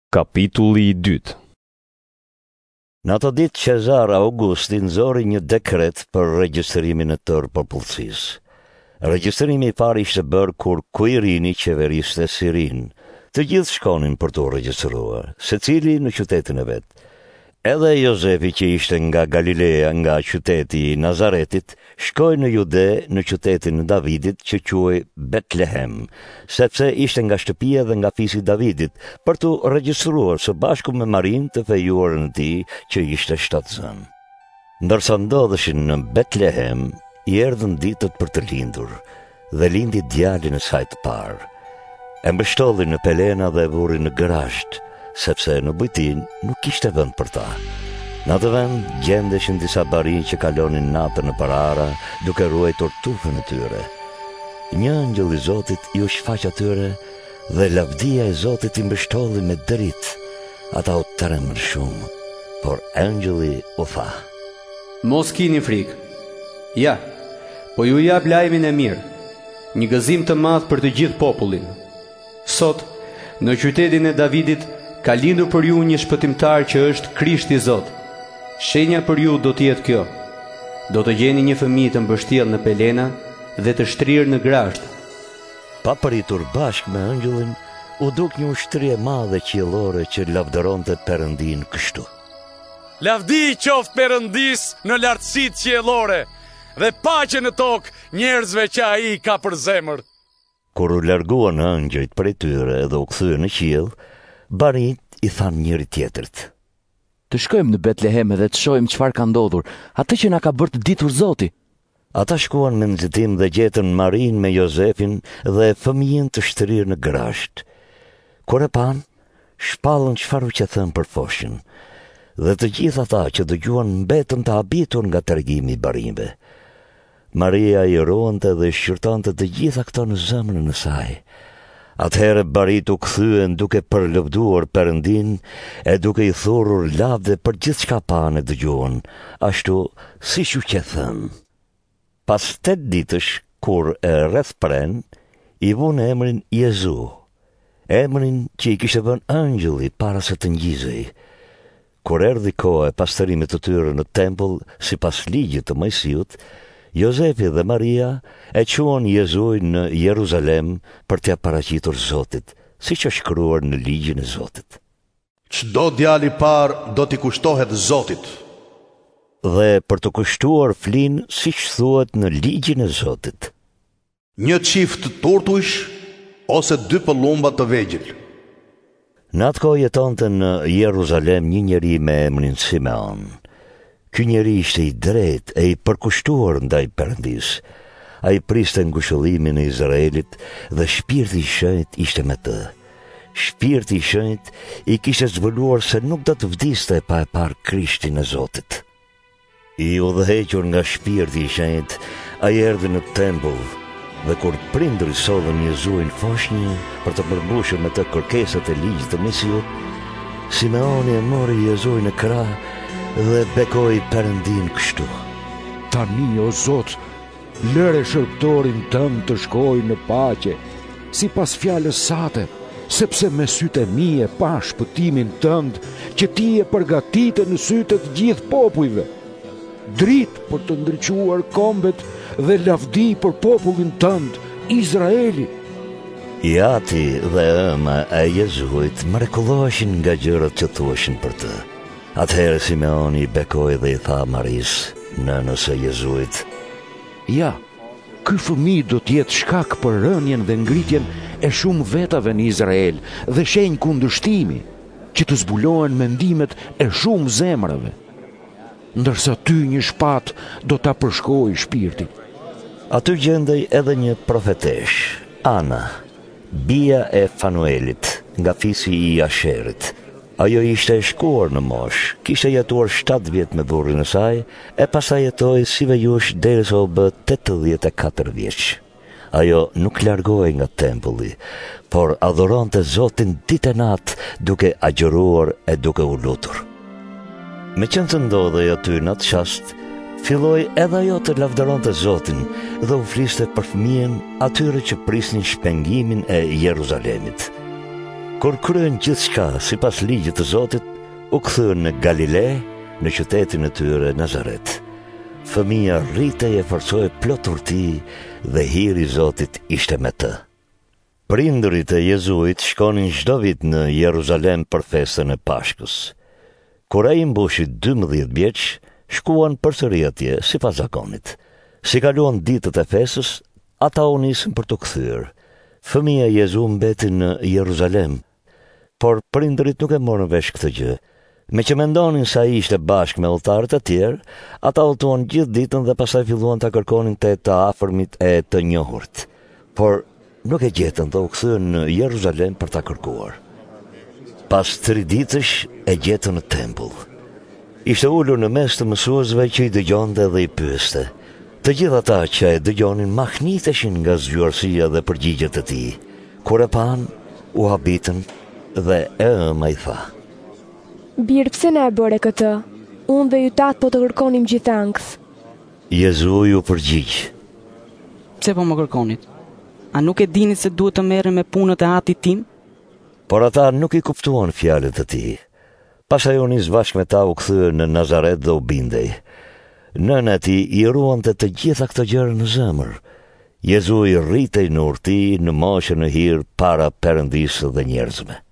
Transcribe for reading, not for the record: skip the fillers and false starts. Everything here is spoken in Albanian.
Kapitulli 2. Në ato ditë Qezar Augusti nxori një dekret për regjistrimin e tërë popullsisë. Regjistrimi i parë ishte bërë kur Kuirini qeveriste Sirin. Të gjithë shkonin për të regjistruar, secili në qytetin e vet. Edhe Jozefi që ishte nga Galilea, nga qyteti i Nazaretit, shkoi në Jude, në qytetin e Davidit që quhej Betlehem, sepse ishte nga shtëpia dhe nga fisi Davidit, për të regjistruar së bashku me Marin të fejuarën e tij që ishte shtatzën. Ndërsa ndodheshin në Betlehem, i erdhën ditët për të lindur, dhe lindi djalin e saj të parë. E mbështolli në pelena dhe e vuri në gërasht, sepse në bujtin nuk ishte vend për ta. Në atë vend gjendeshin disa barinj që kalonin natën në parara, duke ruajtur tufën e tyre. Një angjëll i Zotit i u shfaq atyre dhe lavdia e Zotit i mbështolli me dritë. Ata u tremën shumë, por angjëlli u tha: Mos kini frikë. Ja, po ju jap lajmin e mirë, një gëzim të madh për të gjithë popullin. Sot, në qytetin e Davidit, ka lindur për ju një shpëtimtar që është Krishti Zot. Shenja për ju do t'jetë kjo: do të gjeni një fëmijë të mbështjellë në pelena dhe të shtrirë në grasht. Pa pritur bashkë me angjëllin, u duk një ushtri e madhe qiellore që lavdëronte Perëndin kështu: Lavdi qoftë Perëndis në lartësitë qiellore dhe paqe në tokë njerëzve që ai ka për zemër. Kur u larguan angjëjt prej tyre dhe u kthyen në qiell, barinjt i thanë njëri tjetrit: Të shkojmë në Betlehem dhe të shohim çfarë ka ndodhur, atë që na ka bërë të ditur Zoti. Ata shkuan me nxitim dhe gjetën Marin me Jozefin dhe fëmijën të shtrirë në grasht. Kur e pan, shpallën çfarë që thënë për foshin, dhe të gjithë ata që dëgjuan mbetën të habitur nga tregimi i barinjve. Maria i rohonte dhe shqyrtonte të gjitha këto në zemrën e saj. Atëherë barit u kthyen duke përlëvduar Perëndin e duke i thurur lavde për gjithçka pan e dëgjuan, ashtu siç u thënë. Pas 8 ditësh, kur e rreth pren, i vun emrin Jezu, emrin që i kishte vënë angjëlli para se të ngjizej. Kur erdhi koha e pastërimit të tyre në tempull, sipas ligjit të Mojsiut, Jozefi dhe Maria e quan Jezuin në Jeruzalem për t'ia paraqitur Zotit, siç është shkruar në ligjin e Zotit. Çdo djalë i parë do t'i kushtohet Zotit. Dhe për të kushtuar flin siç thuhet në ligjin e Zotit: Një çift turtush ose 2 pëllumba të vegjël. Në atë kohë jetonte në Jeruzalem një njeri me emrin Simeon. Ky njeri ishte i drejtë e i përkushtuar ndaj Perëndis. Ai priste ngushëllimin e Izraelit dhe Shpirti i Shenjtë ishte me të. Shpirti i Shenjtë i kishte zbuluar se nuk do të vdiste pa e parë Krishtin e Zotit. I udhëhequr nga Shpirti i Shenjtë, ai erdhi në tempull, dhe kur prindërit sollën Jezuin foshnjë për të përmbushur me të kërkesat e ligjit të Mesiut, Simeoni e mori Jezuin në krah dhe bekoi Perëndin kështu: Tani, o Zot, lëre shërbëtorin tënd të shkojë në paqe, sipas fjalës sate, sepse me sytë e mi e pa shpëtimin tënd, që ti e përgatite në sytë të gjithë popujve. Dritë për të ndriçuar kombet dhe lavdi për popullin tënd, Izraeli. Jati dhe ëma e Jezuit mrekulloheshin nga gjërat që thuheshin për të. Atëherë Simeoni bekoi dhe i tha Maris, nënës së Jezuit: Ja, ky fëmijë do të jetë shkak për rënien dhe ngritjen e shumë vetave në Izrael dhe shenjë kundërshtimi, që të zbulohen mendimet e shumë zemrave. Ndërsa ty një shpat do ta përshkojë shpirti. Aty gjendej edhe një profetesh, Ana, bia e Fanuelit, nga fisi i Asherit. Ajo ishte e shkuar në mosh, kishte jetuar 7 vjet me burrin e saj, e pastaj jetoi si vejush derisa u bë 84 vjeç. Ajo nuk largohej nga tempulli, por adhuronte Zotin ditë e natë, duke agjëruar e duke u lutur. Meqense ndodhej aty në atë çast, filloi edhe ajo të lavdëronte Zotin dhe u fliste për fëmijën atyre që prisnin shpengimin e Jeruzalemit. Kur kryen gjithçka sipas ligjit të Zotit, u kthyen në Galile, në qytetin e tyre Nazaret. Fëmia rritej e forcoi plot urti dhe hiri i Zotit ishte me të. Prindërit e Jezuit shkonin çdo vit në Jeruzalem për festën e Pashkës. Kur ai mbushi 12 vjeç, shkuan përsëri atje sipas zakonit. Si kaluan ditët e festës, ata u nisën për të kthyer. Fëmia Jezu mbeti në Jeruzalem, por prindërit nuk e morën vesh këtë gjë. Me që mendonin se ai ishte bashkë me udhëtarët e tjerë, ata udhëtuan gjithë ditën dhe pastaj filluan ta kërkonin te të afërmit e të njohurt. Por nuk e gjetën dhe u kthyen në Jeruzalem për ta kërkuar. Pas 3 ditësh e gjetën në tempull. Ishte ulur në mes të mësuesve që i dëgjonte dhe i pyeste. Të gjithë ata që e dëgjonin mahniteshin nga zgjuarësia dhe përgjigjet e tij. Kur e pan, u habitën dhe e ëma i tha: Birë, pse na e bëre këtë? Unë dhe ju tatë po të kërkonim gjithankth. Jezu ju përgjigj: Pse po më kërkonit? A nuk e dini se duhet të merrem me punët e atit tim? Por ata nuk i kuptuan fjalët e tij. Pastaj u nis bashkë me ta u kthye në Nazaret dhe u bindej. Nëna e tij i ruante të gjitha këto gjëra në zemër. Jezu i rritej në urti, në moshë, në hir para Perëndisë dhe njerëzve.